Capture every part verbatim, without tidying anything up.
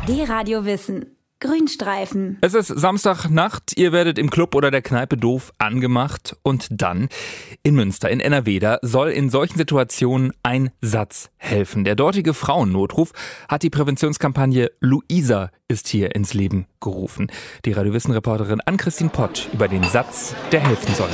D-Radio Wissen. Grünstreifen. Es ist Samstagnacht, ihr werdet im Club oder der Kneipe doof angemacht und dann in Münster, in N R W, da soll in solchen Situationen ein Satz helfen. Der dortige Frauennotruf hat die Präventionskampagne Luisa ist hier ins Leben gerufen. Die Radio Wissen-Reporterin Ann-Christine Pott über den Satz, der helfen soll.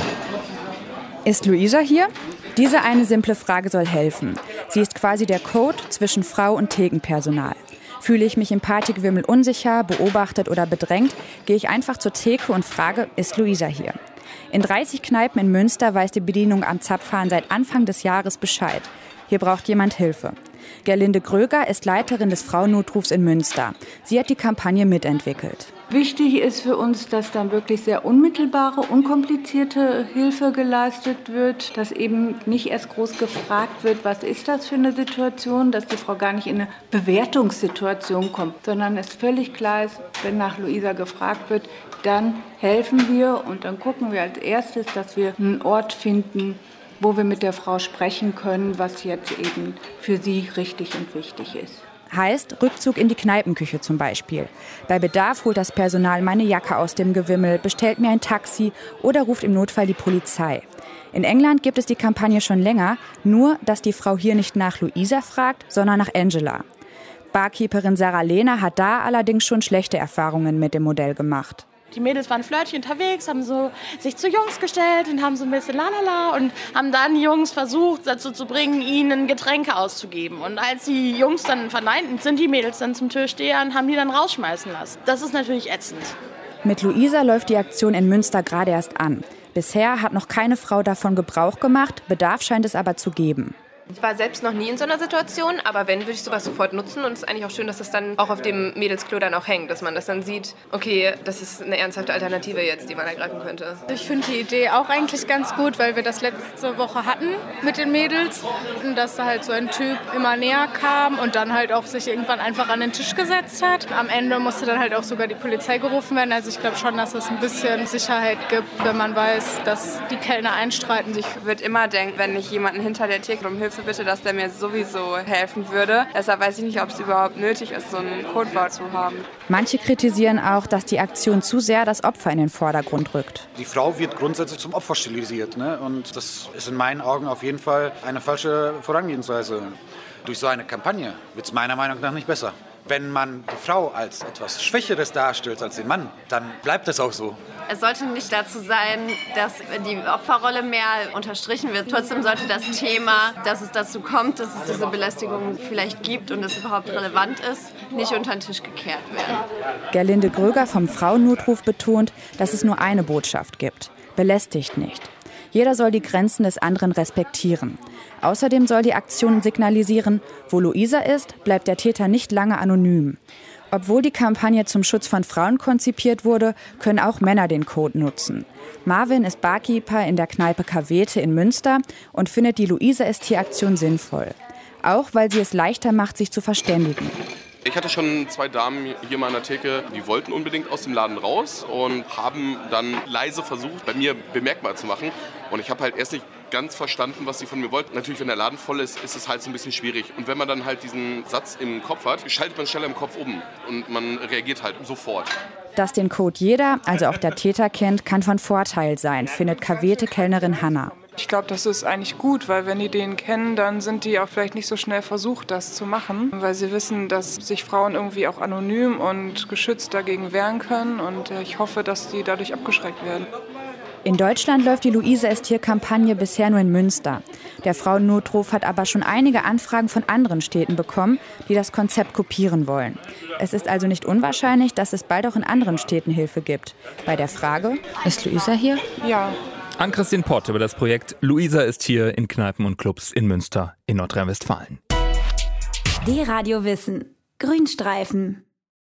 Ist Luisa hier? Diese eine simple Frage soll helfen. Sie ist quasi der Code zwischen Frau und Thekenpersonal. Fühle ich mich im Partygewimmel unsicher, beobachtet oder bedrängt, gehe ich einfach zur Theke und frage, ist Luisa hier? In dreißig Kneipen in Münster weiß die Bedienung am Zapfhahn seit Anfang des Jahres Bescheid. Hier braucht jemand Hilfe. Gerlinde Gröger ist Leiterin des Frauennotrufs in Münster. Sie hat die Kampagne mitentwickelt. Wichtig ist für uns, dass dann wirklich sehr unmittelbare, unkomplizierte Hilfe geleistet wird, dass eben nicht erst groß gefragt wird, was ist das für eine Situation, dass die Frau gar nicht in eine Bewertungssituation kommt, sondern es völlig klar ist, wenn nach Luisa gefragt wird, dann helfen wir und dann gucken wir als erstes, dass wir einen Ort finden, wo wir mit der Frau sprechen können, was jetzt eben für sie richtig und wichtig ist. Heißt Rückzug in die Kneipenküche zum Beispiel. Bei Bedarf holt das Personal meine Jacke aus dem Gewimmel, bestellt mir ein Taxi oder ruft im Notfall die Polizei. In England gibt es die Kampagne schon länger, nur dass die Frau hier nicht nach Luisa fragt, sondern nach Angela. Barkeeperin Sarah Lehner hat da allerdings schon schlechte Erfahrungen mit dem Modell gemacht. Die Mädels waren flirty unterwegs, haben so sich zu Jungs gestellt und haben so ein bisschen lalala und haben dann die Jungs versucht dazu zu bringen, ihnen Getränke auszugeben. Und als die Jungs dann verneinten, sind die Mädels dann zum Türsteher und haben die dann rausschmeißen lassen. Das ist natürlich ätzend. Mit Luisa läuft die Aktion in Münster gerade erst an. Bisher hat noch keine Frau davon Gebrauch gemacht, Bedarf scheint es aber zu geben. Ich war selbst noch nie in so einer Situation, aber wenn, würde ich sowas sofort nutzen. Und es ist eigentlich auch schön, dass das dann auch auf dem Mädelsklo dann auch hängt, dass man das dann sieht, okay, das ist eine ernsthafte Alternative jetzt, die man ergreifen könnte. Ich finde die Idee auch eigentlich ganz gut, weil wir das letzte Woche hatten mit den Mädels. Und dass da halt so ein Typ immer näher kam und dann halt auch sich irgendwann einfach an den Tisch gesetzt hat. Am Ende musste dann halt auch sogar die Polizei gerufen werden. Also ich glaube schon, dass es ein bisschen Sicherheit gibt, wenn man weiß, dass die Kellner einstreiten. Ich würde immer denken, wenn ich jemanden hinter der Theke um Hilfe bitte, dass der mir sowieso helfen würde. Deshalb weiß ich nicht, ob es überhaupt nötig ist, so ein Codewort zu haben. Manche kritisieren auch, dass die Aktion zu sehr das Opfer in den Vordergrund rückt. Die Frau wird grundsätzlich zum Opfer stilisiert, ne? Und das ist in meinen Augen auf jeden Fall eine falsche Vorangehensweise. Durch so eine Kampagne wird es meiner Meinung nach nicht besser. Wenn man die Frau als etwas Schwächeres darstellt als den Mann, dann bleibt es auch so. Es sollte nicht dazu sein, dass die Opferrolle mehr unterstrichen wird. Trotzdem sollte das Thema, dass es dazu kommt, dass es diese Belästigung vielleicht gibt und es überhaupt relevant ist, nicht unter den Tisch gekehrt werden. Gerlinde Gröger vom Frauennotruf betont, dass es nur eine Botschaft gibt: belästigt nicht. Jeder soll die Grenzen des anderen respektieren. Außerdem soll die Aktion signalisieren, wo Luisa ist, bleibt der Täter nicht lange anonym. Obwohl die Kampagne zum Schutz von Frauen konzipiert wurde, können auch Männer den Code nutzen. Marvin ist Barkeeper in der Kneipe Kavete in Münster und findet die Luisa ist hier Aktion sinnvoll. Auch weil sie es leichter macht, sich zu verständigen. Ich hatte schon zwei Damen hier mal an der Theke, die wollten unbedingt aus dem Laden raus und haben dann leise versucht, bei mir bemerkbar zu machen. Und ich habe halt erst nicht ganz verstanden, was sie von mir wollten. Natürlich, wenn der Laden voll ist, ist es halt so ein bisschen schwierig. Und wenn man dann halt diesen Satz im Kopf hat, schaltet man schneller im Kopf um und man reagiert halt sofort. Dass den Code jeder, also auch der Täter, kennt, kann von Vorteil sein, findet Kavete-Kellnerin Hanna. Ich glaube, das ist eigentlich gut, weil wenn die den kennen, dann sind die auch vielleicht nicht so schnell versucht, das zu machen, weil sie wissen, dass sich Frauen irgendwie auch anonym und geschützt dagegen wehren können und ich hoffe, dass die dadurch abgeschreckt werden. In Deutschland läuft die Luisa ist hier Kampagne bisher nur in Münster. Der Frauennotruf hat aber schon einige Anfragen von anderen Städten bekommen, die das Konzept kopieren wollen. Es ist also nicht unwahrscheinlich, dass es bald auch in anderen Städten Hilfe gibt. Bei der Frage, ist Luisa hier? Ja. Ann-Christine Pott über das Projekt Luisa ist hier in Kneipen und Clubs in Münster in Nordrhein-Westfalen. D-Radio Wissen. Grünstreifen.